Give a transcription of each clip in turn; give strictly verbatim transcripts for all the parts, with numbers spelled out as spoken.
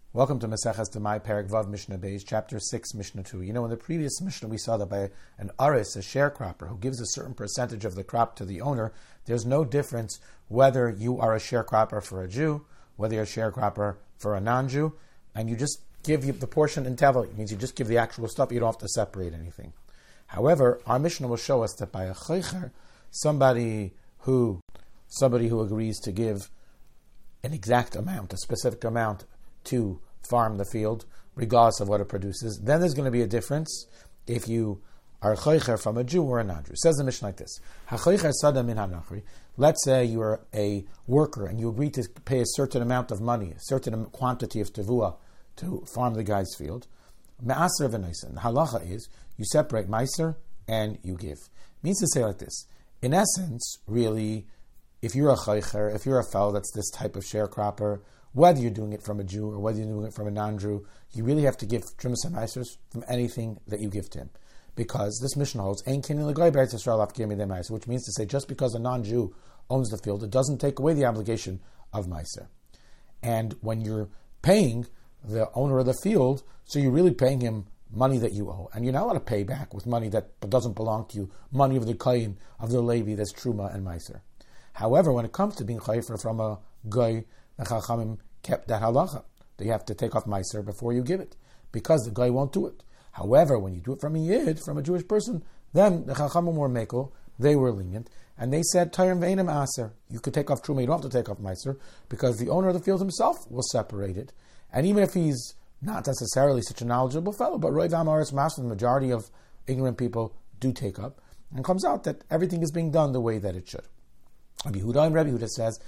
Welcome to Maseches Demai Perek Vav Mishnah Beis, Chapter six, Mishnah two. You know, in the previous Mishnah we saw that by an aris, a sharecropper, who gives a certain percentage of the crop to the owner, there's no difference whether you are a sharecropper for a Jew, whether you're a sharecropper for a non-Jew, and you just give you the portion in tevel. It means you just give the actual stuff, you don't have to separate anything. However, our Mishnah will show us that by a chaycher, somebody who, somebody who agrees to give an exact amount, a specific amount, to farm the field, regardless of what it produces, then there's going to be a difference if you are a chaycher from a Jew or a non-Jew. It says the Mishnah like this: HaChaycher sada min hanachri. Let's say you are a worker and you agree to pay a certain amount of money, a certain quantity of tevuah to farm the guy's field. Me'aser v'noisen. The halacha is you separate meiser and you give. It means to say like this: in essence, really, if you're a chaycher, if you're a fellow that's this type of sharecropper, whether you're doing it from a Jew or whether you're doing it from a non-Jew, you really have to give Trumas and Meisers from anything that you give to him. Because this Mishnah holds, Ein Kinin L'Goy B'Eretz Yisrael Af Kirmi De Meiser, which means to say just because a non-Jew owns the field, it doesn't take away the obligation of Meiser. And when you're paying the owner of the field, so you're really paying him money that you owe. And you're not allowed to pay back with money that doesn't belong to you, money of the Kayin, of the Levi, that's Truma and Meiser. However, when it comes to being chayfer from a Goy, the Chachamim kept that halacha. That you have to take off meiser before you give it, because the guy won't do it. However, when you do it from a yid, from a Jewish person, then the Chachamim were mekel, they were lenient, and they said, Tayrim ve'enim aser. You could take off truma, you don't have to take off meiser, because the owner of the field himself will separate it. And even if he's not necessarily such a knowledgeable fellow, but Roiv Amaris Master, the majority of ignorant people do take up, and it comes out that everything is being done the way that it should. Rabbi Yehuda and Rabbi Yehuda says,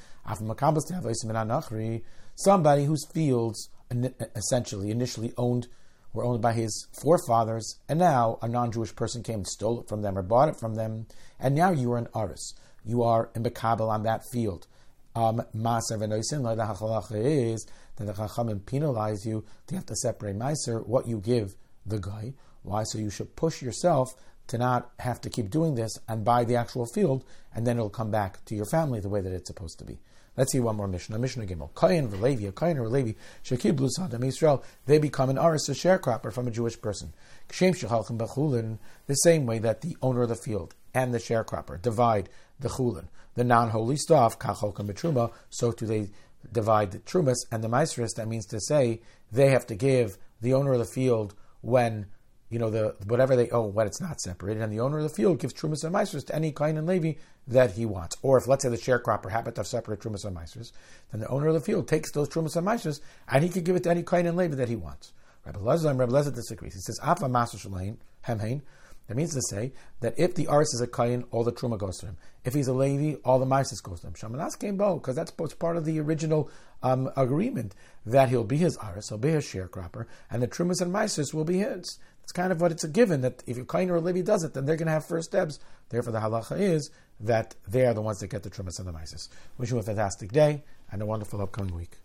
somebody whose fields essentially initially owned were owned by his forefathers, and now a non-Jewish person came and stole it from them or bought it from them, and now you are an aris. You are in Bekabel on that field. Um, Maser v'noisin, like the halacha is that the Chachamim penalize you. They have to separate Meiser, what you give the guy. Why? So you should push yourself to not have to keep doing this and buy the actual field, and then it'll come back to your family the way that it's supposed to be. Let's see one more Mishnah. Mishnah Gimel. Kayin v'Levi, a Kayin or a Levi, shekiblu sadam Yisrael, they become an aris, a sharecropper from a Jewish person. Kshem shechalchem b'chulin, the same way that the owner of the field and the sharecropper divide the chulin, the non-holy stuff, kacholchem b'truma, so do they divide the trumas and the meiseris. That means to say they have to give the owner of the field when you know, the whatever they owe when it's not separated, and the owner of the field gives Trumas and Meisers to any Kain and Levi that he wants. Or if, let's say, the sharecropper happened to have separate Trumas and Meisers, then the owner of the field takes those Trumas and Meisers, and he can give it to any Kain and Levi that he wants. Rabbi Lezer and Rabbi Lezer disagrees. He says, Afa Master Shalain, Hemhain. That means to say that if the Aris is a Kain, all the Truma goes to him. If he's a Levi, all the Meisers goes to him. Shamanas came bo, because that's part of the original um, agreement, that he'll be his Aris, he'll be his sharecropper, and the Trumas and Meisers will be his. It's kind of what it's a given, that if a Kain or a Levi does it, then they're going to have first steps. Therefore, the halacha is that they are the ones that get the Trumas and the Meisers. Wish you a fantastic day and a wonderful upcoming week.